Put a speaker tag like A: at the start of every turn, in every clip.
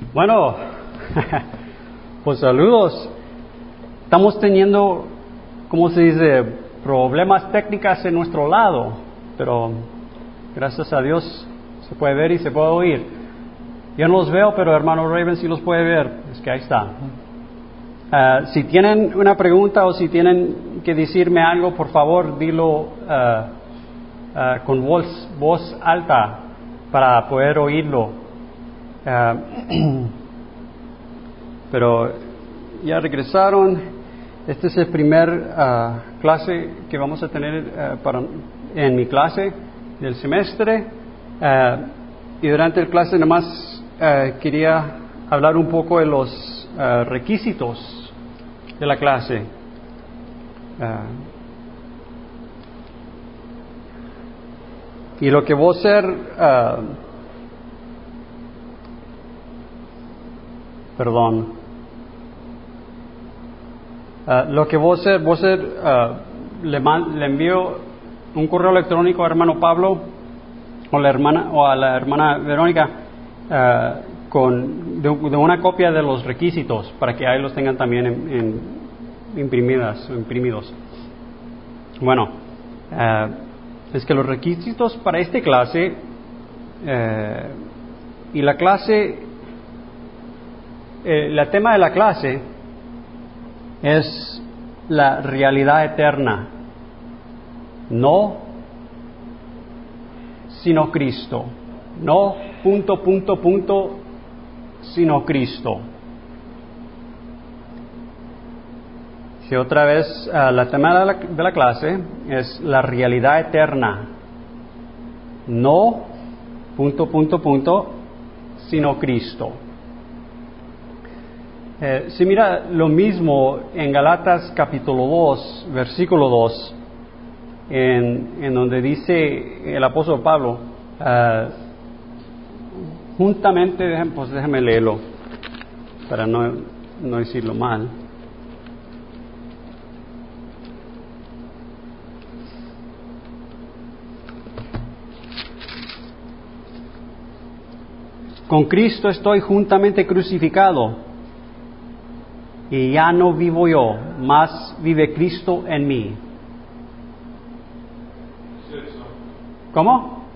A: Bueno, pues saludos. Estamos teniendo, ¿cómo se dice?, problemas técnicos en nuestro lado, pero gracias a Dios se puede ver y se puede oír. Yo no los veo, pero hermano Raven sí los puede ver, es que ahí está. Si tienen una pregunta o si tienen que decirme algo, por favor, dilo con voz alta para poder oírlo. Pero ya regresaron. Este es el primer clase que vamos a tener en mi clase del semestre. Y durante el clase nomás quería hablar un poco de los requisitos de la clase. Y lo que voy a hacer, lo que voy a hacer, le envío un correo electrónico a hermano Pablo o a la hermana Verónica de una copia de los requisitos para que ahí los tengan también imprimidos. Bueno, es que los requisitos para esta clase y la clase, el tema de la clase es la realidad eterna, no sino Cristo, no sino Cristo. Si otra vez, la tema de la clase es la realidad eterna, no sino Cristo. Si mira lo mismo en Galatas capítulo 2, versículo 2, en donde dice el apóstol Pablo, juntamente, déjame leerlo para no decirlo mal. Con Cristo estoy juntamente crucificado, y ya no vivo yo, mas vive Cristo en mí. ¿Cómo?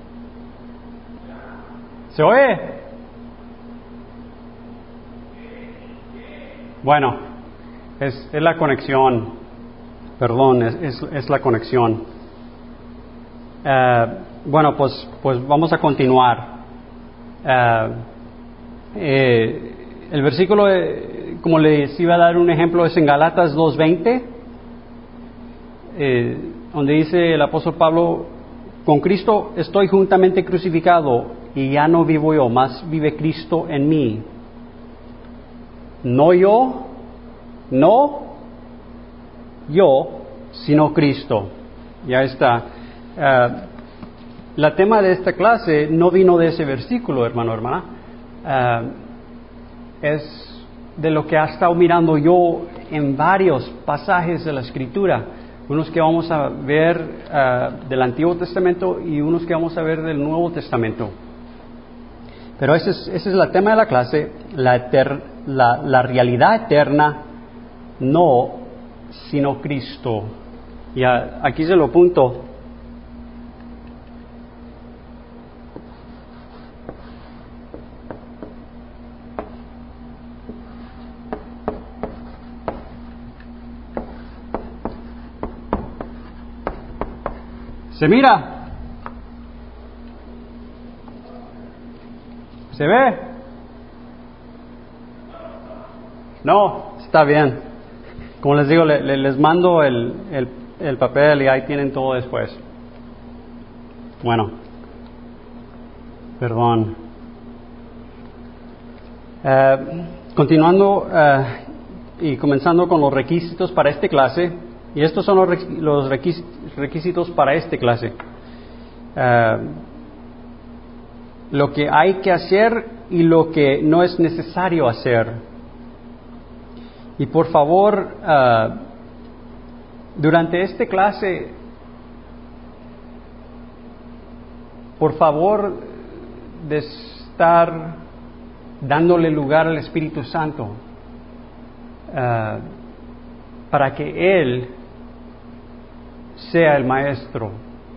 A: ¿Se oye? Bueno, es la conexión. Perdón, es la conexión. Bueno, pues vamos a continuar. El versículo, como les iba a dar un ejemplo, es en Galatas 2:20, donde dice el apóstol Pablo: con Cristo estoy juntamente crucificado, y ya no vivo yo, mas vive Cristo en mí. No yo, sino Cristo. Ya está. El tema de esta clase no vino de ese versículo, hermana. Es de lo que ha estado mirando yo en varios pasajes de la Escritura. Unos que vamos a ver del Antiguo Testamento y unos que vamos a ver del Nuevo Testamento. Pero ese es el tema de la clase, la realidad eterna, no sino Cristo. Y aquí se lo apunto. ¿Se mira? ¿Se ve? No, está bien. Como les digo, les mando el papel y ahí tienen todo después. Bueno, perdón. Continuando y comenzando con los requisitos para esta clase. Y estos son los requisitos para esta clase. Lo que hay que hacer y lo que no es necesario hacer. Y por favor, durante esta clase, por favor, de estar dándole lugar al Espíritu Santo para que Él sea el maestro.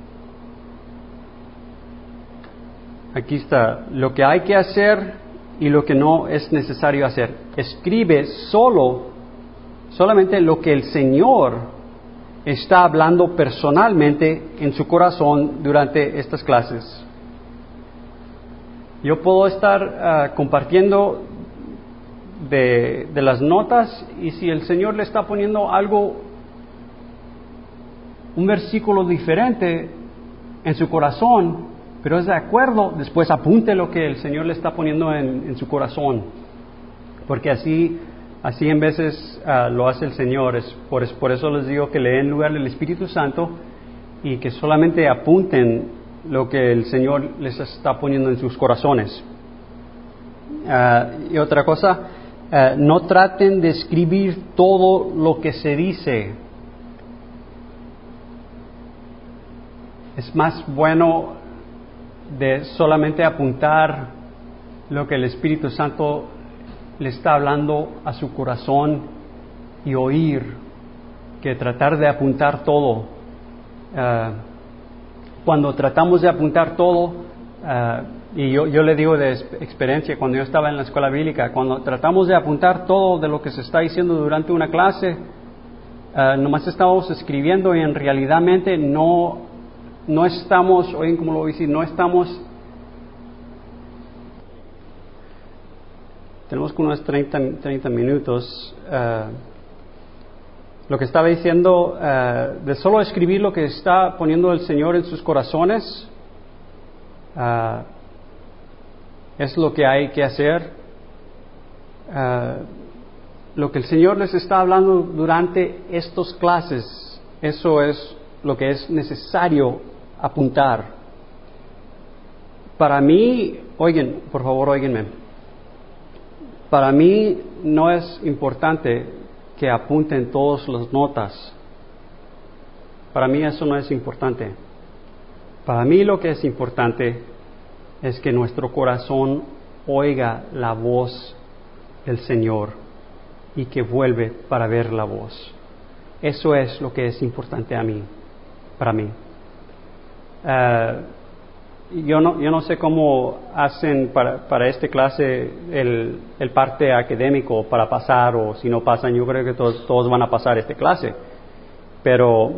A: Aquí está lo que hay que hacer y lo que no es necesario hacer. Escribe solamente lo que el Señor está hablando personalmente en su corazón durante estas clases. Yo puedo estar compartiendo de las notas, y si el Señor le está poniendo algo, un versículo diferente en su corazón, pero es de acuerdo, después apunte lo que el Señor le está poniendo en su corazón, porque así en veces lo hace el Señor. Por eso les digo que le den lugar al Espíritu Santo y que solamente apunten lo que el Señor les está poniendo en sus corazones. Y otra cosa, no traten de escribir todo lo que se dice. Es más bueno de solamente apuntar lo que el Espíritu Santo le está hablando a su corazón y oír, que tratar de apuntar todo. Cuando tratamos de apuntar todo, y yo le digo de experiencia, cuando yo estaba en la escuela bíblica, cuando tratamos de apuntar todo de lo que se está diciendo durante una clase, nomás estamos escribiendo y en realidad no estamos, oigan cómo lo voy a decir, no estamos. Tenemos como unos 30 minutos. Lo que estaba diciendo, de solo escribir lo que está poniendo el Señor en sus corazones, es lo que hay que hacer. Lo que el Señor les está hablando durante estas clases, eso es lo que es necesario apuntar. Para mí, por favor, óiganme. Para mí no es importante que apunten todas las notas. Para mí eso no es importante. Para mí lo que es importante es que nuestro corazón oiga la voz del Señor y que vuelve para ver la voz. Eso es lo que es importante para mí. Yo no sé cómo hacen para esta clase el parte académico para pasar, o si no pasan, yo creo que todos van a pasar esta clase. Pero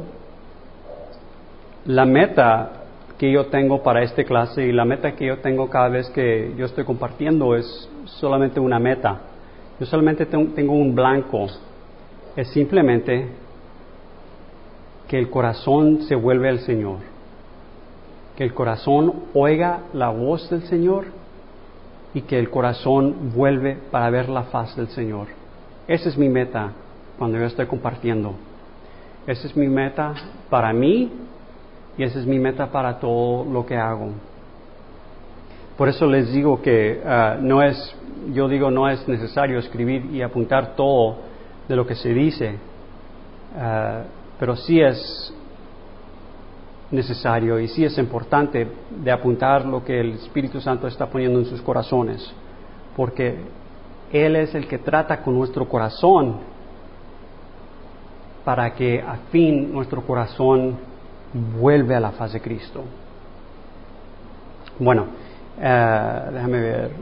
A: la meta que yo tengo para esta clase y la meta que yo tengo cada vez que yo estoy compartiendo es solamente una meta. Yo solamente tengo un blanco. Es simplemente que el corazón se vuelve al Señor. Que el corazón oiga la voz del Señor y que el corazón vuelve para ver la faz del Señor. Esa es mi meta cuando yo estoy compartiendo. Esa es mi meta para mí y esa es mi meta para todo lo que hago. Por eso les digo que no es necesario escribir y apuntar todo de lo que se dice, pero sí es necesario y sí es importante de apuntar lo que el Espíritu Santo está poniendo en sus corazones, porque Él es el que trata con nuestro corazón para que a fin nuestro corazón vuelve a la faz de Cristo. Bueno, déjame ver.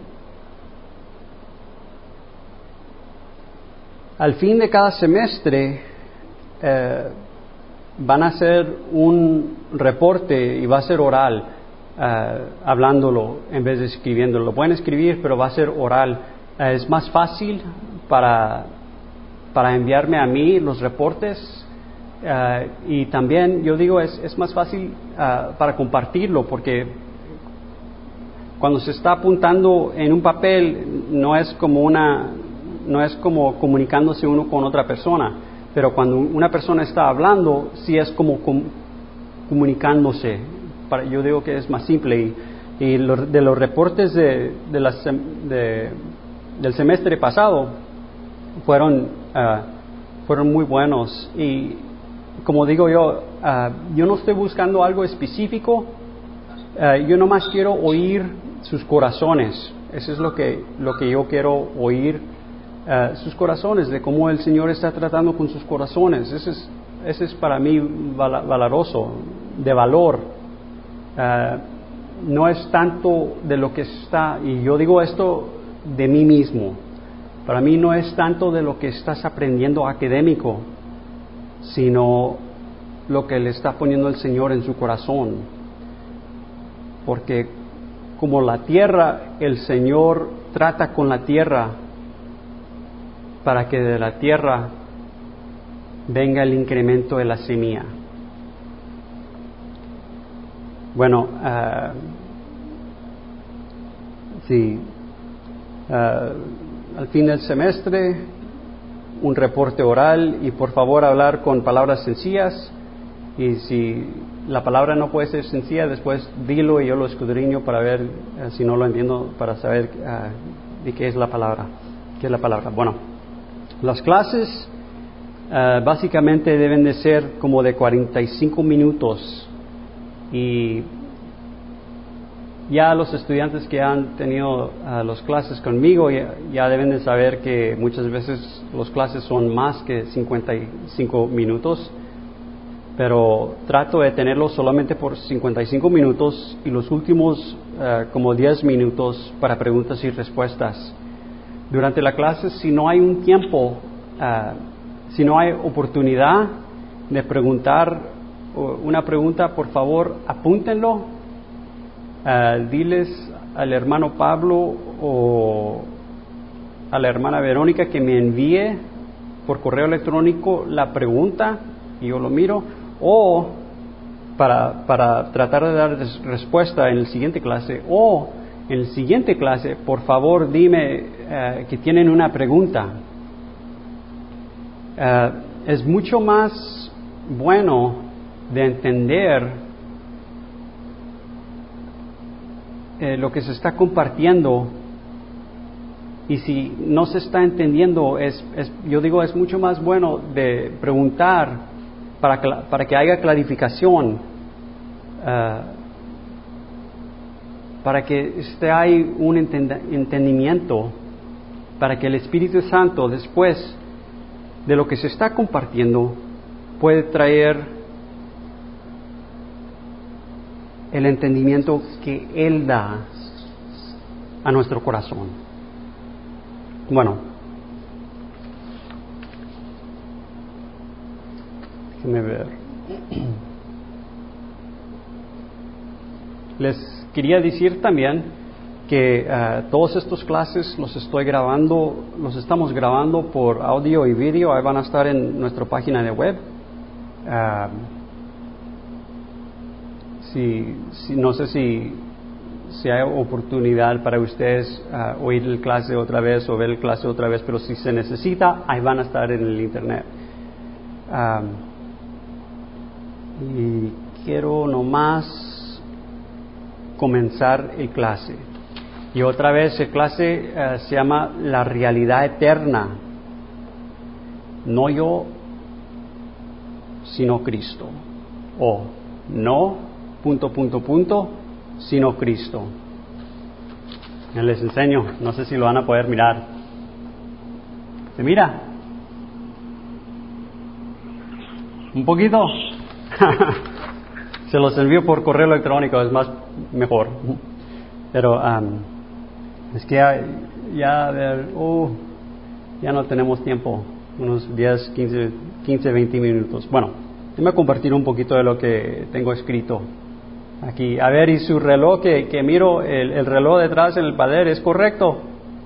A: Al fin de cada semestre van a hacer un reporte y va a ser oral, hablándolo en vez de escribiéndolo. Lo pueden escribir, pero va a ser oral. Es más fácil para enviarme a mí los reportes, y también yo digo es más fácil para compartirlo, porque cuando se está apuntando en un papel no es como comunicándose uno con otra persona. Pero cuando una persona está hablando, sí es como comunicándose. Yo digo que es más simple. Y de los reportes del semestre pasado fueron muy buenos. Y como digo yo no estoy buscando algo específico. Yo nomás quiero oír sus corazones. Eso es lo que yo quiero oír, sus corazones, de cómo el Señor está tratando con sus corazones. Ese es para mí valoroso, de valor. No es tanto de lo que está, y yo digo esto de mí mismo, para mí no es tanto de lo que estás aprendiendo académico, sino lo que le está poniendo el Señor en su corazón. Porque como la tierra, el Señor trata con la tierra para que de la tierra venga el incremento de la semilla. Bueno, al fin del semestre, un reporte oral, y por favor hablar con palabras sencillas, y si la palabra no puede ser sencilla, después dilo y yo lo escudriño para ver si no lo entiendo, para saber de qué es la palabra. Bueno, las clases básicamente deben de ser como de 45 minutos, y ya los estudiantes que han tenido las clases conmigo ya deben de saber que muchas veces las clases son más que 55 minutos, pero trato de tenerlos solamente por 55 minutos y los últimos como 10 minutos para preguntas y respuestas. Durante la clase, si no hay un tiempo, si no hay oportunidad de preguntar una pregunta, por favor apúntenlo. Diles al hermano Pablo o a la hermana Verónica que me envíe por correo electrónico la pregunta y yo lo miro, o para tratar de dar respuesta en la siguiente clase, o en la siguiente clase por favor dime que tienen una pregunta. Es mucho más bueno de entender lo que se está compartiendo, y si no se está entendiendo, yo digo, es mucho más bueno de preguntar para que haya clarificación, para que hay un entendimiento, para que el Espíritu Santo, después de lo que se está compartiendo, puede traer el entendimiento que Él da a nuestro corazón. Bueno, déjenme ver. Les quería decir también que todas estas clases los estamos grabando por audio y vídeo. Ahí van a estar en nuestra página de web. No sé si hay oportunidad para ustedes oír la clase otra vez o ver la clase otra vez, pero si se necesita, ahí van a estar en el internet. Y quiero nomás comenzar el clase. Y otra vez el clase se llama La Realidad Eterna. No yo, sino Cristo. O no, ... sino Cristo. Les enseño, no sé si lo van a poder mirar. ¿Se mira? ¿Un poquito? Se los envío por correo electrónico, es mejor. Pero es que ya no tenemos tiempo, unos 10, 15, 20 minutos. Bueno, déjame compartir un poquito de lo que tengo escrito aquí. A ver, ¿y su reloj que miro, el reloj detrás en el pader, es correcto?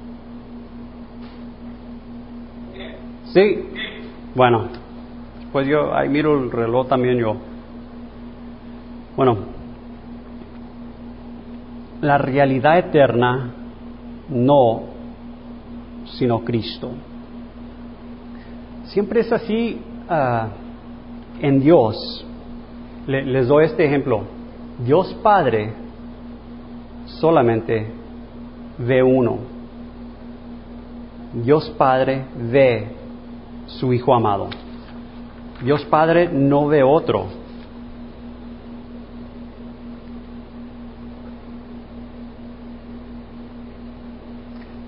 A: Sí. Bueno, pues yo ahí miro el reloj también yo. Bueno, la realidad eterna, no, sino Cristo. Siempre es así en Dios. Les doy este ejemplo. Dios Padre solamente ve uno. Dios Padre ve su Hijo amado. Dios Padre no ve otro.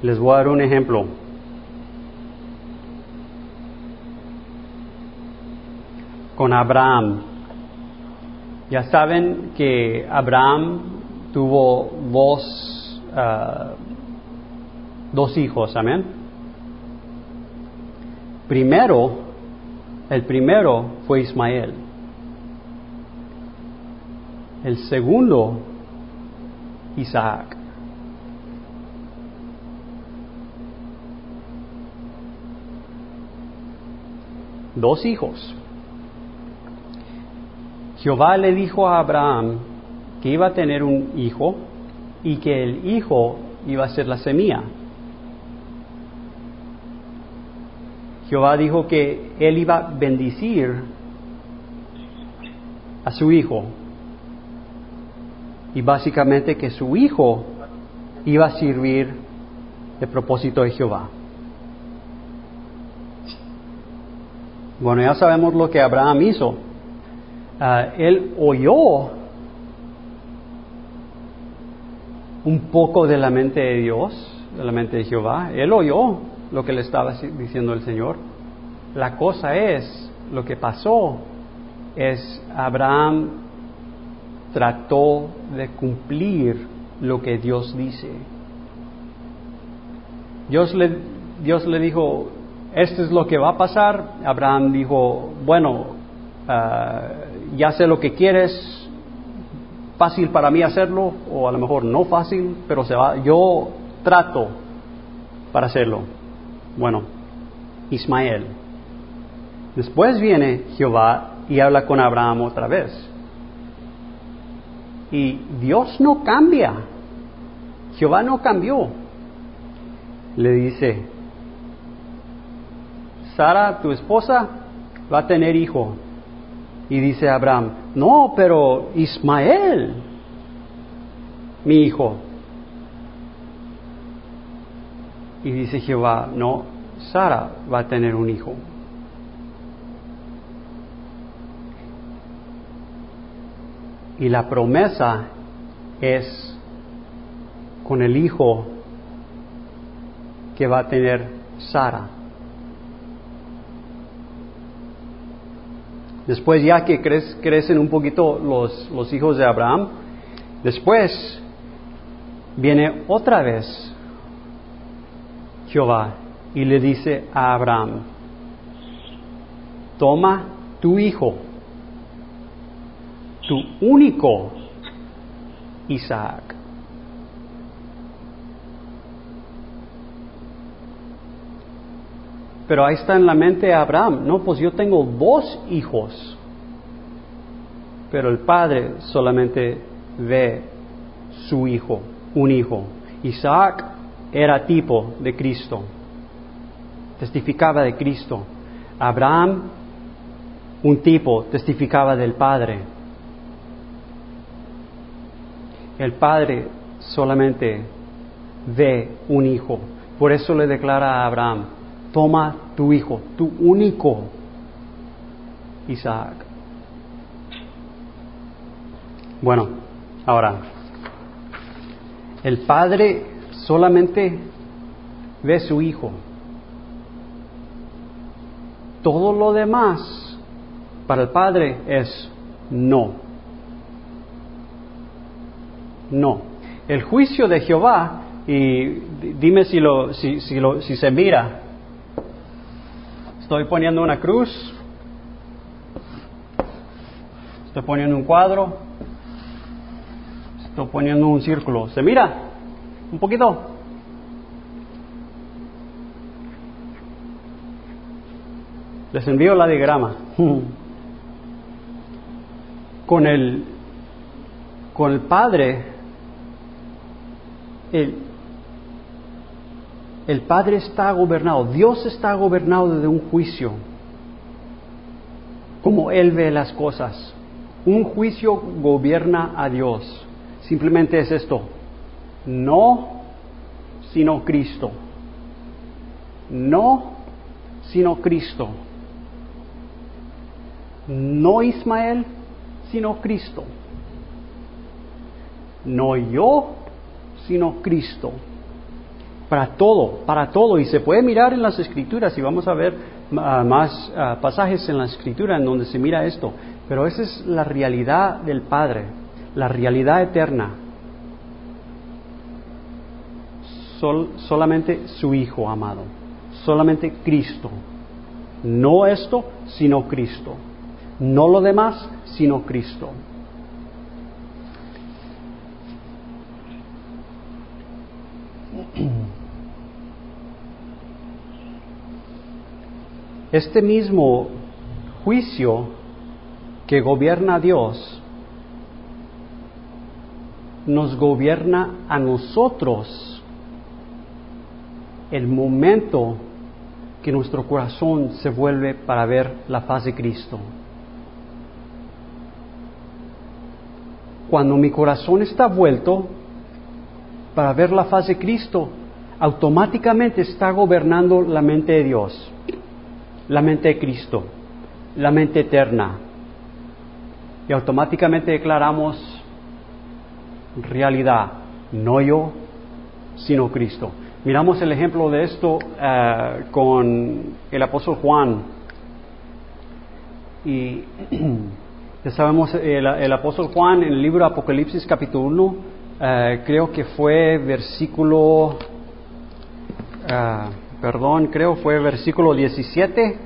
A: Les voy a dar un ejemplo. Con Abraham. Ya saben que Abraham tuvo dos hijos, amén. El primero fue Ismael. El segundo, Isaac. Dos hijos. Jehová le dijo a Abraham que iba a tener un hijo y que el hijo iba a ser la semilla. Jehová dijo que él iba a bendecir a su hijo y básicamente que su hijo iba a servir el propósito de Jehová. Bueno, ya sabemos lo que Abraham hizo. Él oyó un poco de la mente de Dios, de la mente de Jehová. Él oyó lo que le estaba diciendo el Señor. La cosa es, lo que pasó es Abraham trató de cumplir lo que Dios dice. Dios le dijo, esto es lo que va a pasar. Abraham dijo, bueno, ya sé lo que quieres, fácil para mí hacerlo, o a lo mejor no fácil, pero yo trato para hacerlo. Bueno, Ismael. Después viene Jehová y habla con Abraham otra vez. Y Dios no cambia. Jehová no cambió. Le dice, Sara, tu esposa, va a tener hijo. Y dice Abraham, no, pero Ismael, mi hijo. Y dice Jehová, no, Sara va a tener un hijo. Y la promesa es con el hijo que va a tener Sara. Después, ya que crecen un poquito los hijos de Abraham, después viene otra vez Jehová y le dice a Abraham, toma tu hijo, tu único Isaac. Pero ahí está en la mente de Abraham, no, pues yo tengo 2 hijos, pero el padre solamente ve su hijo, un hijo. Isaac era tipo de Cristo, testificaba de Cristo. Abraham, un tipo, testificaba del Padre. El Padre solamente ve un hijo. Por eso le declara a Abraham, toma tu hijo, tu único Isaac. Bueno, ahora, el Padre solamente ve su hijo. Todo lo demás para el Padre es no. No. El juicio de Jehová, y dime si se mira. Estoy poniendo una cruz. Estoy poniendo un cuadro. Estoy poniendo un círculo. ¿Se mira? Un poquito. Les envío la diagrama. Con el Padre, el Padre está gobernado, Dios está gobernado de un juicio, como Él ve las cosas. Un juicio gobierna a Dios. Simplemente es esto: no, sino Cristo. No, sino Cristo. No Ismael, sino Cristo. No yo, sino Cristo. para todo. Y se puede mirar en las Escrituras, y vamos a ver más pasajes en la Escritura en donde se mira esto. Pero esa es la realidad del Padre, la realidad eterna. Solamente su Hijo amado, solamente Cristo. No esto, sino Cristo. No lo demás, sino Cristo. Este mismo juicio que gobierna a Dios nos gobierna a nosotros el momento que nuestro corazón se vuelve para ver la faz de Cristo. Cuando mi corazón está vuelto para ver la faz de Cristo, automáticamente está gobernando la mente de Dios, la mente de Cristo, la mente eterna. Y automáticamente declaramos realidad, no yo, sino Cristo. Miramos el ejemplo de esto con el apóstol Juan. Y ya sabemos, el apóstol Juan en el libro de Apocalipsis capítulo 1, creo que fue versículo, fue versículo 17,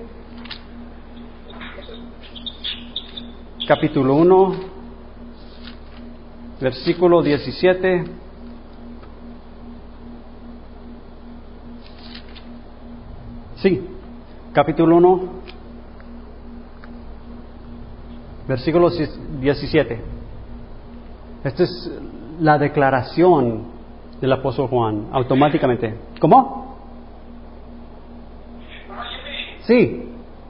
A: capítulo 1, versículo 17. Sí, capítulo 1, versículo 17. Esta es la declaración del apóstol Juan, automáticamente. ¿Cómo? Sí.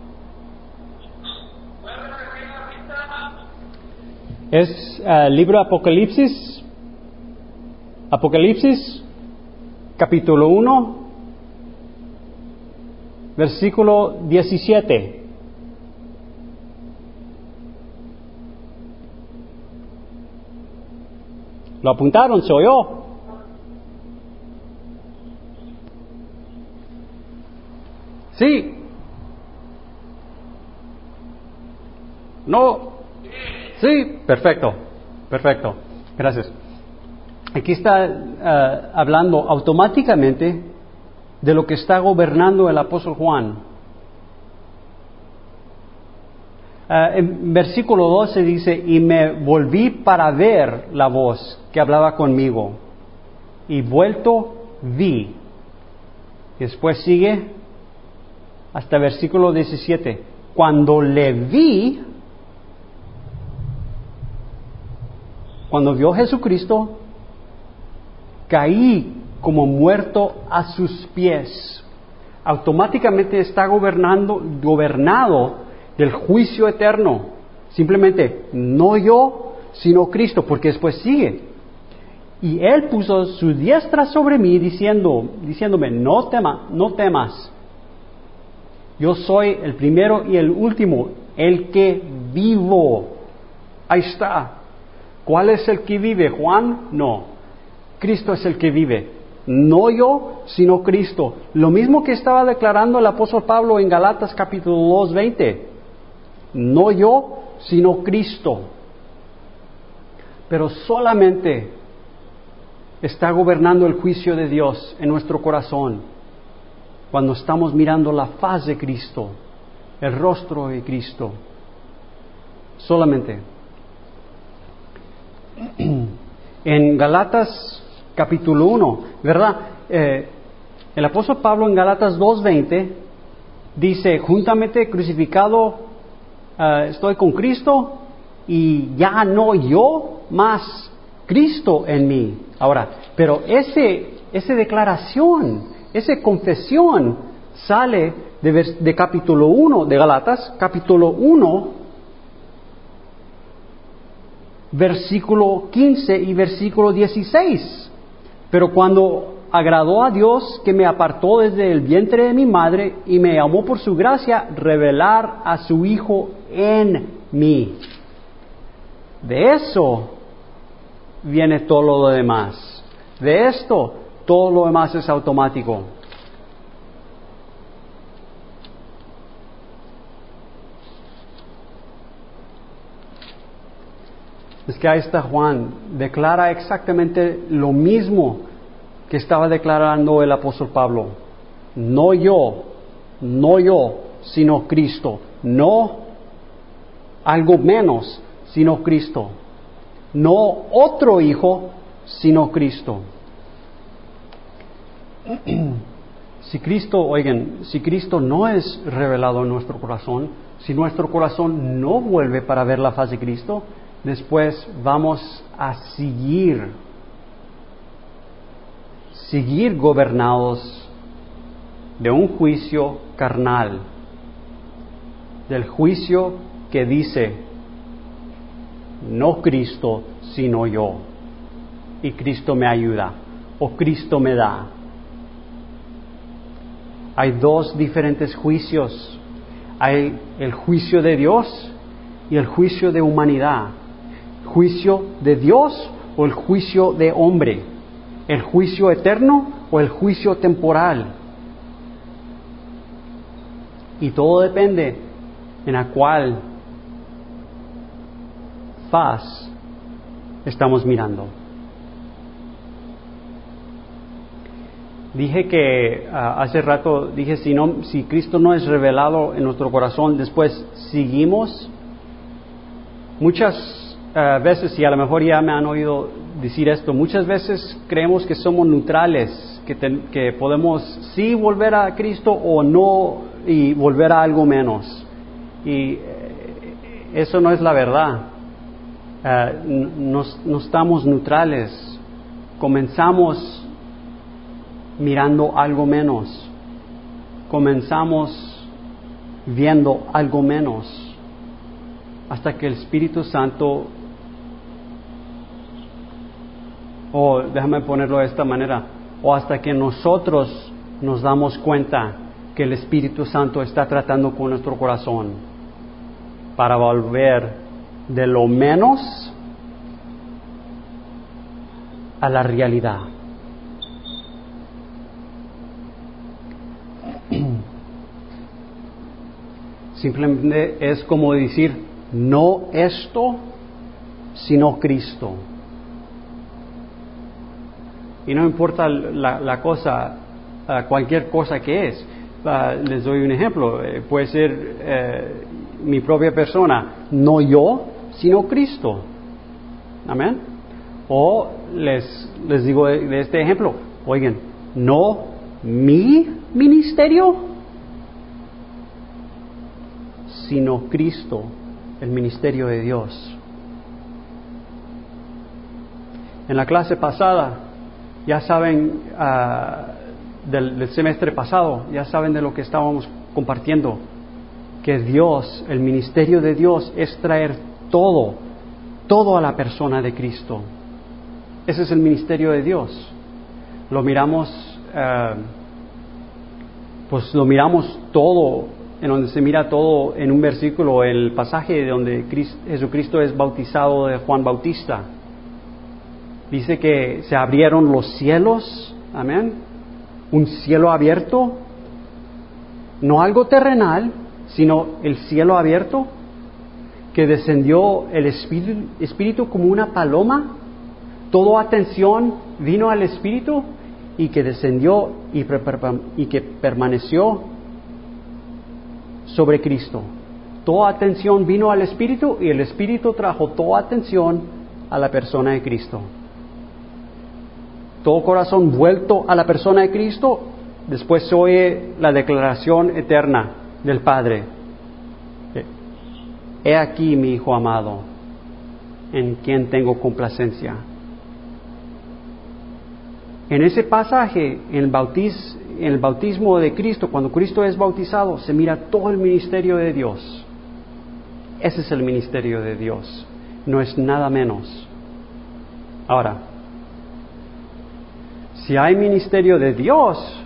A: Es libro de Apocalipsis, capítulo 1, versículo 17. ¿Lo apuntaron? ¿Se oyó? Sí. No. Sí. Perfecto. Gracias. Aquí está hablando automáticamente de lo que está gobernando el apóstol Juan. En versículo 12 dice, y me volví para ver la voz que hablaba conmigo, y vuelto vi. Y después sigue hasta versículo 17. Cuando le vi, cuando vio a Jesucristo, caí como muerto a sus pies. Automáticamente está gobernado del juicio eterno. Simplemente, no yo, sino Cristo, porque después sigue. Y Él puso su diestra sobre mí, diciéndome, no temas. Yo soy el primero y el último, el que vivo. Ahí está. ¿Cuál es el que vive? ¿Juan? No. Cristo es el que vive. No yo, sino Cristo. Lo mismo que estaba declarando el apóstol Pablo en Galatas capítulo 2, 20. No yo, sino Cristo. Pero solamente está gobernando el juicio de Dios en nuestro corazón cuando estamos mirando la faz de Cristo, el rostro de Cristo. Solamente. En Galatas capítulo 1, ¿verdad? El apóstol Pablo en Galatas 2:20 dice, juntamente crucificado estoy con Cristo, y ya no yo, más Cristo en mí. Ahora, pero esa declaración, esa confesión sale de capítulo 1 de Galatas, capítulo 1, versículo 15 y versículo 16. Pero cuando agradó a Dios, que me apartó desde el vientre de mi madre y me llamó por su gracia, revelar a su Hijo en mí. De eso viene todo lo demás. De esto todo lo demás es automático. Es que ahí está Juan, declara exactamente lo mismo que estaba declarando el apóstol Pablo. No yo, sino Cristo. No algo menos, sino Cristo. No otro hijo, sino Cristo. Si Cristo no es revelado en nuestro corazón, si nuestro corazón no vuelve para ver la faz de Cristo, después vamos a seguir gobernados de un juicio carnal, del juicio que dice, no Cristo, sino yo, y Cristo me ayuda, o Cristo me da. Hay dos diferentes juicios, hay el juicio de Dios y el juicio de humanidad. ¿Juicio de Dios o el juicio de hombre? ¿El juicio eterno o el juicio temporal? Y todo depende en a cuál faz estamos mirando. Dije que hace rato, si Cristo no es revelado en nuestro corazón, después seguimos. Muchas veces, y a lo mejor ya me han oído decir esto, muchas veces creemos que somos neutrales, que podemos sí volver a Cristo o no y volver a algo menos. Y eso no es la verdad. No estamos neutrales. Comenzamos mirando algo menos. Comenzamos viendo algo menos. Hasta que el Espíritu Santo, déjame ponerlo de esta manera, o hasta que nosotros nos damos cuenta que el Espíritu Santo está tratando con nuestro corazón para volver de lo menos a la realidad. Simplemente es como decir, no esto, sino Cristo. Y no importa la cosa, cualquier cosa que es. Les doy un ejemplo. Puede ser mi propia persona, no yo, sino Cristo. Amén. O les digo de este ejemplo, oigan, no mi ministerio, sino Cristo, el ministerio de Dios. En la clase pasada, ya saben, del semestre pasado, ya saben de lo que estábamos compartiendo, que Dios, el ministerio de Dios es traer todo a la persona de Cristo. Ese es el ministerio de Dios. Lo miramos, lo miramos todo, en donde se mira todo en un versículo, el pasaje donde Jesucristo es bautizado de Juan Bautista. Dice que se abrieron los cielos, amén, un cielo abierto, no algo terrenal, sino el cielo abierto, que descendió el Espíritu como una paloma, toda atención vino al Espíritu y que descendió y que permaneció sobre Cristo. Toda atención vino al Espíritu y el Espíritu trajo toda atención a la persona de Cristo. Todo corazón vuelto a la persona de Cristo, después se oye la declaración eterna del Padre. He aquí mi Hijo amado, en quien tengo complacencia. En ese pasaje, en el bautismo de Cristo, cuando Cristo es bautizado, se mira todo el ministerio de Dios. Ese es el ministerio de Dios, no es nada menos. Ahora, si hay ministerio de Dios,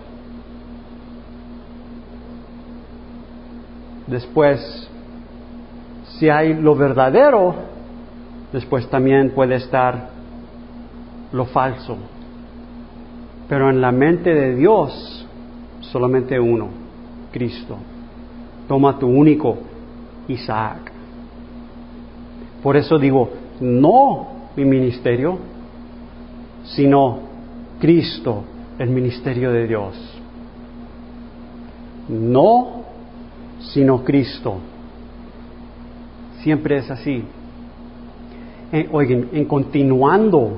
A: después, si hay lo verdadero, después también puede estar lo falso. Pero en la mente de Dios, solamente uno, Cristo. Toma tu único, Isaac. Por eso digo, no mi ministerio, sino Cristo, el ministerio de Dios. No, sino Cristo. Siempre es así. Oigan, en continuando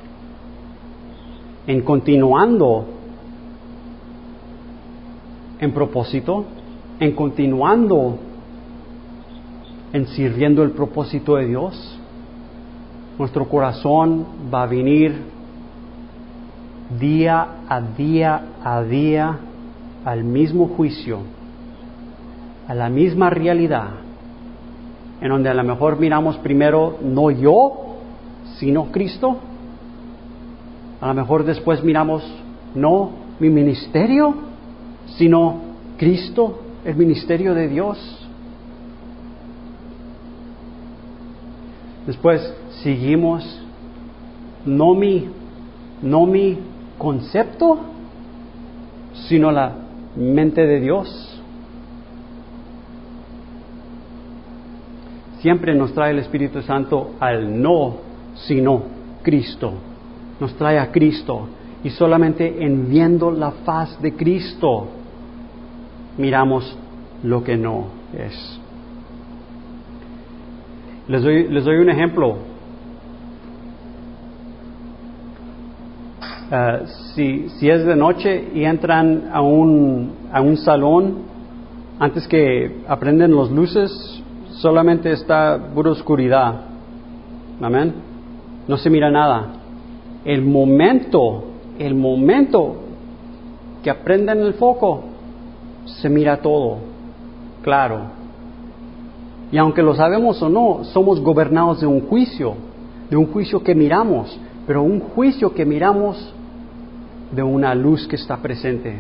A: en propósito, en continuando en sirviendo el propósito de Dios, nuestro corazón va a venir día a día al mismo juicio, a la misma realidad, en donde a lo mejor miramos primero no yo, sino Cristo. A lo mejor después miramos no mi ministerio, sino Cristo, el ministerio de Dios. Después seguimos no mi concepto, sino la mente de Dios. Siempre nos trae el Espíritu Santo al no, sino Cristo. Nos trae a Cristo. Y solamente en viendo la faz de Cristo, miramos lo que no es. Les doy un ejemplo. Si es de noche y entran a un salón, antes que aprenden las luces, solamente está pura oscuridad. Amén. No se mira nada. El momento que aprenden el foco, se mira todo claro. Y aunque lo sabemos o no, somos gobernados de un juicio que miramos, pero un juicio que miramos de una luz que está presente.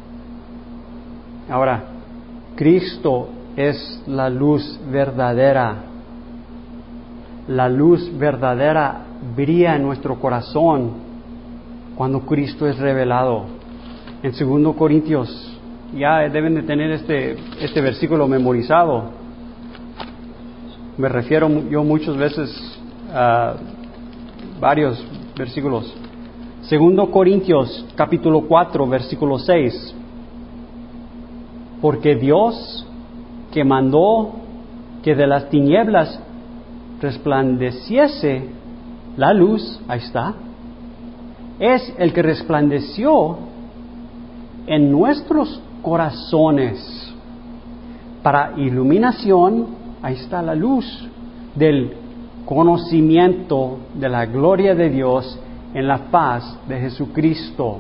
A: Ahora, Cristo es la luz verdadera. La luz verdadera brilla en nuestro corazón cuando Cristo es revelado. En 2 Corintios, ya deben de tener este versículo memorizado. Me refiero yo muchas veces a varios versículos. 2 Corintios capítulo 4, versículo 6. Porque Dios, que mandó que de las tinieblas resplandeciese la luz, ahí está, es el que resplandeció en nuestros corazones para iluminación. Ahí está la luz del conocimiento de la gloria de Dios en la faz de Jesucristo.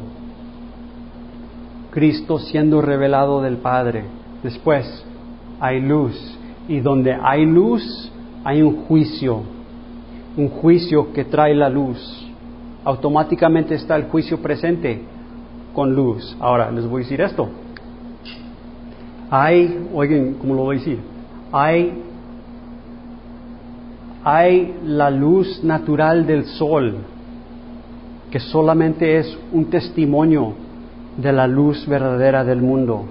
A: Cristo siendo revelado del Padre. Después hay luz. Y donde hay luz, hay un juicio que trae la luz. Automáticamente está el juicio presente con luz. Ahora, les voy a decir esto. Oigan, ¿cómo lo voy a decir? Hay la luz natural del sol, que solamente es un testimonio de la luz verdadera del mundo.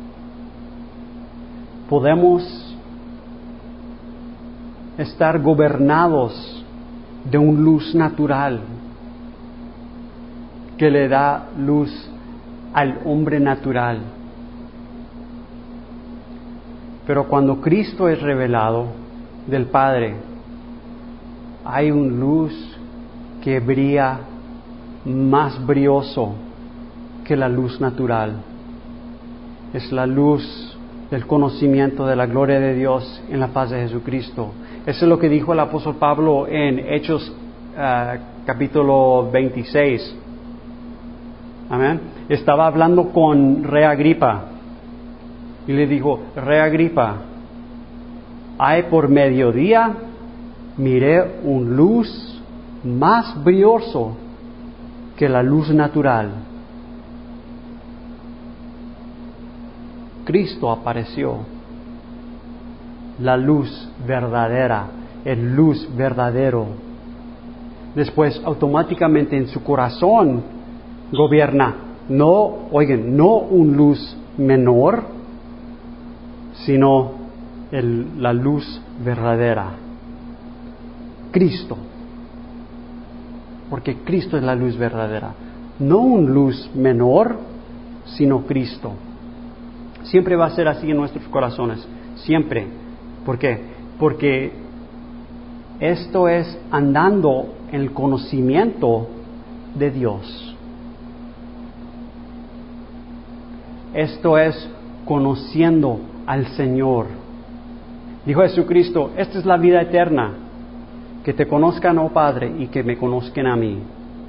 A: Podemos estar gobernados de una luz natural que le da luz al hombre natural. Pero cuando Cristo es revelado del Padre, hay una luz que brilla más brilloso que la luz natural. Es la luz del conocimiento de la gloria de Dios en la faz de Jesucristo. Eso es lo que dijo el apóstol Pablo en Hechos capítulo 26. Amén. Estaba hablando con Rey Agripa y le dijo: Rey Agripa, por mediodía miré una luz más brilloso que la luz natural. Cristo apareció, la luz verdadera, el luz verdadero. Después, automáticamente en su corazón gobierna. No, oigan, no un luz menor, sino la luz verdadera. Cristo. Porque Cristo es la luz verdadera. No un luz menor, sino Cristo. Siempre va a ser así en nuestros corazones. Siempre. ¿Por qué? Porque esto es andando en el conocimiento de Dios. Esto es conociendo al Señor. Dijo Jesucristo, esta es la vida eterna, que te conozcan, oh Padre, y que me conozcan a mí.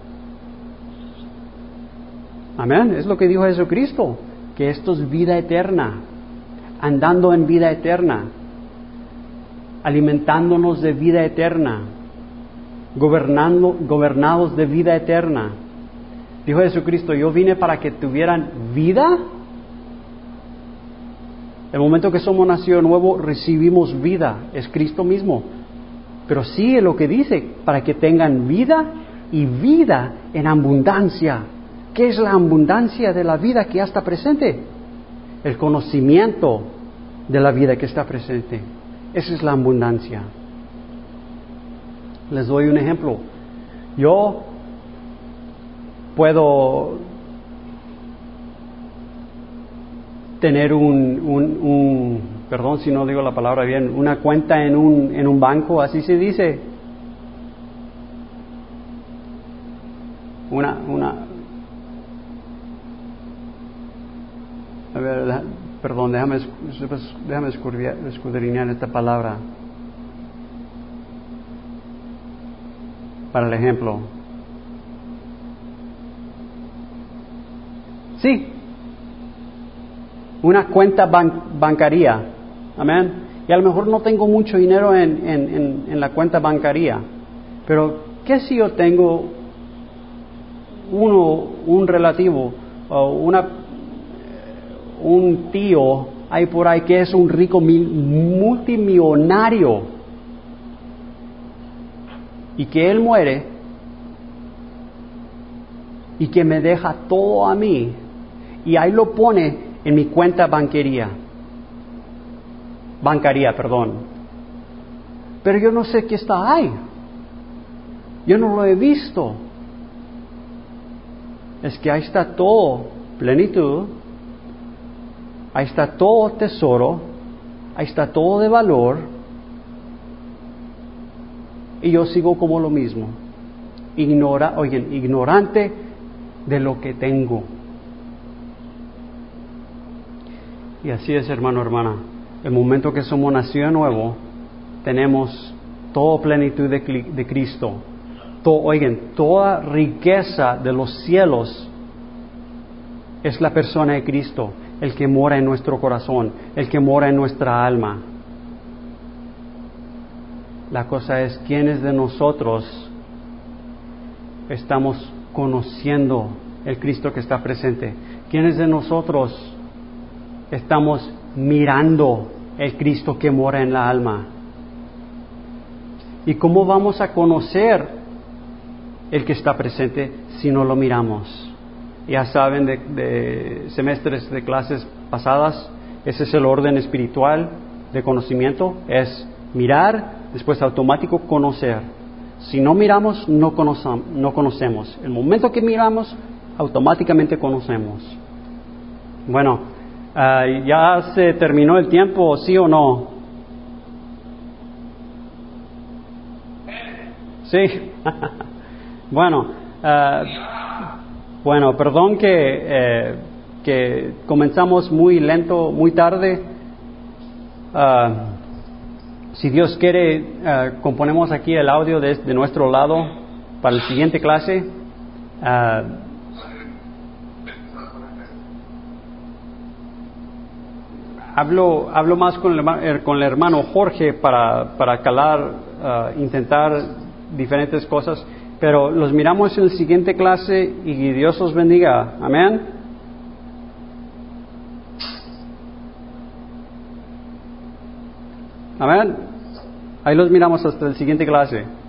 A: Amén, es lo que dijo Jesucristo, que esto es vida eterna, andando en vida eterna, alimentándonos de vida eterna, gobernados de vida eterna. Dijo Jesucristo, yo vine para que tuvieran vida. El momento que somos nacido nuevo, recibimos vida, es Cristo mismo. Pero sigue lo que dice, para que tengan vida y vida en abundancia. ¿Qué es la abundancia de la vida que ya está presente? El conocimiento de la vida que está presente. Esa es la abundancia. Les doy un ejemplo. Yo puedo tener perdón si no digo la palabra bien, una cuenta en un banco, así se dice. A ver, perdón, déjame escudriñar esta palabra para el ejemplo. Sí, una cuenta bancaria, amén. Y a lo mejor no tengo mucho dinero en la cuenta bancaria, pero ¿qué si yo tengo un relativo o un tío ahí por ahí que es un rico multimillonario y que él muere y que me deja todo a mí y ahí lo pone en mi cuenta bancaria, pero yo no sé qué está ahí, yo no lo he visto. Es que ahí está todo plenitud, ahí está todo tesoro, ahí está todo de valor, y yo sigo como lo mismo, ignorante de lo que tengo. Y así es, hermano, hermana. El momento que somos nacidos de nuevo, tenemos toda plenitud de Cristo. Toda riqueza de los cielos es la persona de Cristo, el que mora en nuestro corazón, el que mora en nuestra alma. La cosa es, ¿quiénes de nosotros estamos conociendo el Cristo que está presente? ¿Quiénes de nosotros estamos mirando el Cristo que mora en la alma? ¿Y cómo vamos a conocer el que está presente si no lo miramos? Ya saben de semestres de clases pasadas, ese es el orden espiritual de conocimiento, es mirar, después automático conocer. Si no miramos, no conocemos. El momento que miramos, automáticamente conocemos. Bueno, ¿ya se terminó el tiempo, sí o no? Sí. Bueno, perdón que comenzamos muy lento, muy tarde. Si Dios quiere, componemos aquí el audio de nuestro lado para la siguiente clase. Hablo más con el hermano Jorge para calar, intentar diferentes cosas, pero los miramos en la siguiente clase y Dios os bendiga. Amén. Amén. Ahí los miramos hasta la siguiente clase.